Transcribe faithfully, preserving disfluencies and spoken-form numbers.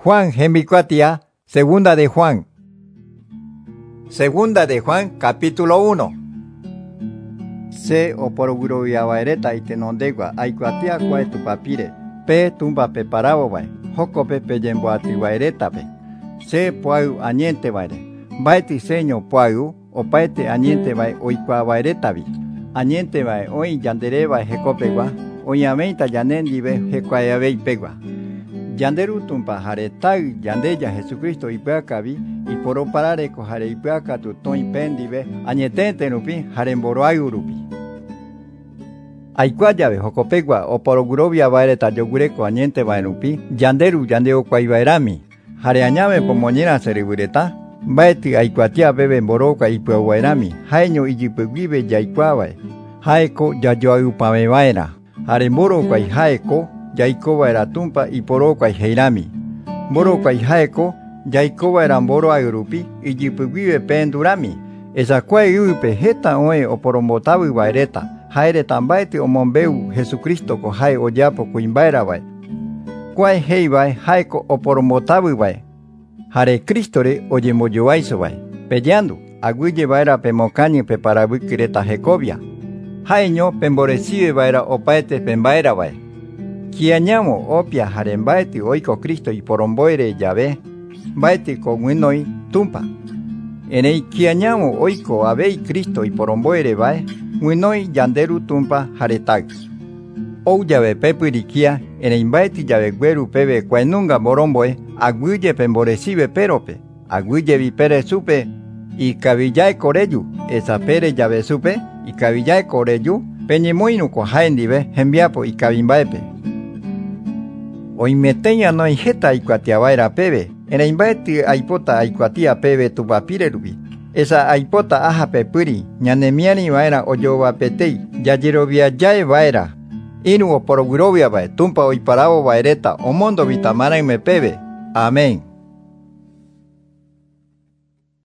Juan Hembikuatia, segunda de Juan. Segunda de Juan, capítulo uno. Se oporoguro yawaereta itenondegua, aikuatia kuae tu papire, pe tumba pe parabo vai, hoko pe pe yembo atiwaereta pe. Se puau añente vaire, baiti seño puau, opaete añente vai oikua vaereta vi. Añente vai oi yandere vai hekopegua, oiameita yanendi ve hekuayabei pegua. Yanderu tumpa jare tau yandeya Jesucristo ipeakavi y poro parare ko jare ipeaka tu ton pendive añetente nupi jare mboroayu rupi. Aikuayave hokopegua o porogurobia vaereta yogureko añente vaenupi yanderu yandeo kwaivaerami jare añame pomoñera seribureta baeti aikuatia bebe mboroka ipeauvaerami jaeño iyipeguive yaikuavae jaeko yayoayu pamevaera jare mboroka jaeko yaikoba era tumpa y poroka y heirami. Mboroka y jaeko, yaikoba era mboro ayurupi y yipugive pendurami. Esa kue yupe jeta oe o porombotabu baereta. Jaere tambaete o mombeu Jesucristo ko jae oyapo kuimbaera bae. Kue hei bae jaeko o porombotabu bae. Jare Cristore oye moyoaiso bae. Peleando, aguille baera pemocañe peparabukireta jecobia. Jaeño pemborecibe baera opaete pembaera bae. Kiañamo opia jarembaeti oiko Cristo y poromboire llave, baeti con winoi tumpa. Enei kiañamo oiko abei Cristo y poromboire bae, winoi yanderu tumpa jaretag. Ou llave pepurikia, enei baeti llave gueru pebe cuenunga moromboe, aguille pemborecibe perope, aguille vipere supe, y cabillae coreyu, esa pere llave supe, y cabillae coreyu, peñemoinu ko jaendive, enviapo y cabimbaepe. Oimeteña no hay jeta aikuatia vaera pebe, en aimbaeti aipota aikuatia pebe tu papirerubi. Esa aipota aja pepuri, ñanemiani vaera oyoba petei, yayerovia yae vaera. Inu o porogurobia vae, tumpa oiparabo vaereta, omondo vitamana me pebe. Amén.